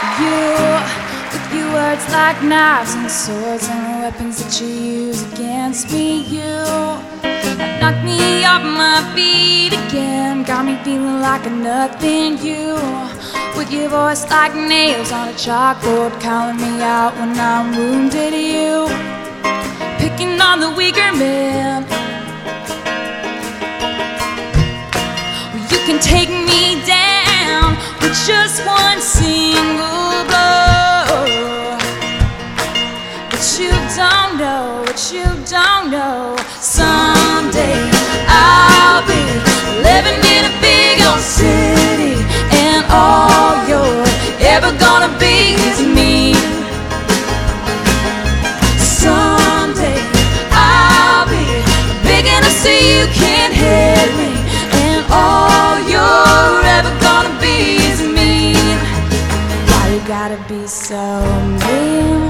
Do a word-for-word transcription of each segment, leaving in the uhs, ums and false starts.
You, with your words like knives and swords and the weapons that you use against me. You have knocked me off my feet again, got me feeling like a nothing. You, with your voice like nails on a chalkboard, calling me out when I'm wounded. You, picking on the weaker man. You can take me down with just one single blow. But you don't know, but you don't know. Someday I'll be living in a big old city, and all you're ever gonna be is me. Someday I'll be big enough so you can't hit me, and all you're ever gonna be is me. Why you gotta be so mean?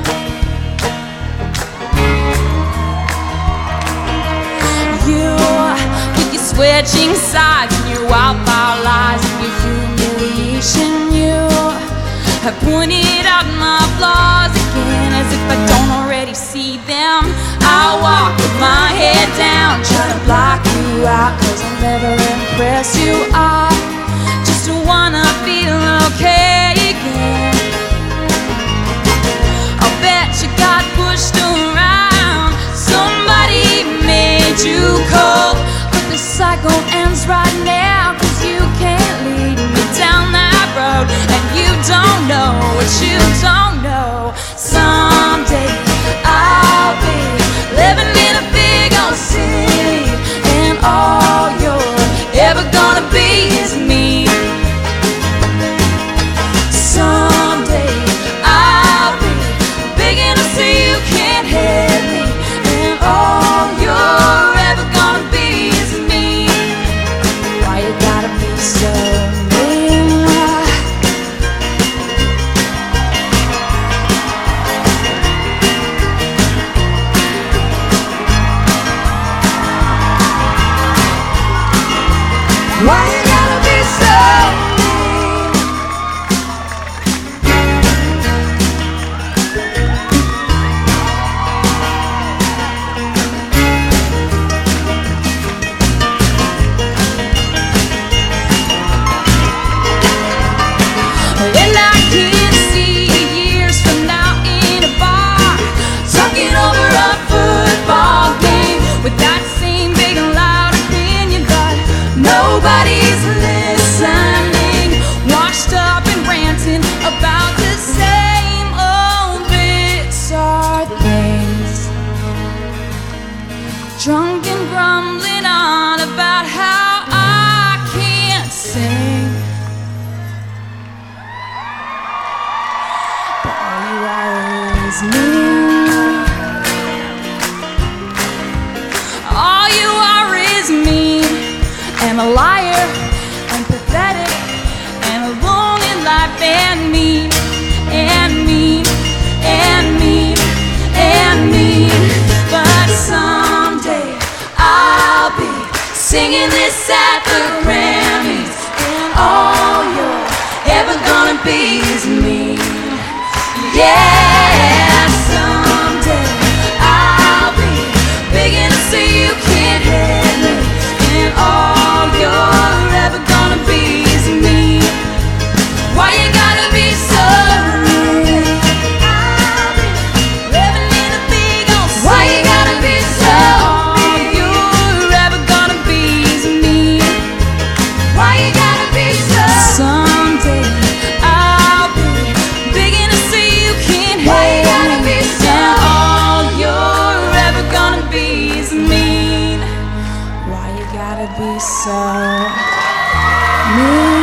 You, with your switching sides and your wildfire lies and your humiliation. You have pointed out my flaws again, as if I don't already see them. I walk with my head down, trying to block you out, cause I'll never impress you. I just wanna feel okay again. I'll bet you got pushed around, somebody made you cold, but the cycle ends right now, cause you can't lead me down that road, and you don't know what you don't know. Someday I'll be living in a big old city, and all you're ever gonna be is me. Someday I'll be big enough so you can't hit me, and all you're ever gonna be is me. Why you gotta be so mean? Why you gotta be so mean? And I can see you years from now in a bar, talking over a football game with that same big and loud opinion, but nobody's listening, washed up and ranting about the same old bizarre things, drunk and grumbling on about how I can't sing. But all you are is mean. All you are is mean, and a liar, and pathetic, and alone in life, and mean, and mean, and mean, and mean. But someday I'll be singing this at the Grammys, and all you're ever gonna be is me. Yeah, someday I'll be big enough so you can't hit me, and all you're ever gonna be is me. Why you gotta be so mean? I'll be living in a big old city. Why you gotta be so mean? All you're ever gonna be is me. Why you gotta be so mean? Someday I'll be big enough so you can't hit me. Why you gotta be so mean? And all you're ever gonna be is mean. Why you gotta be so mean?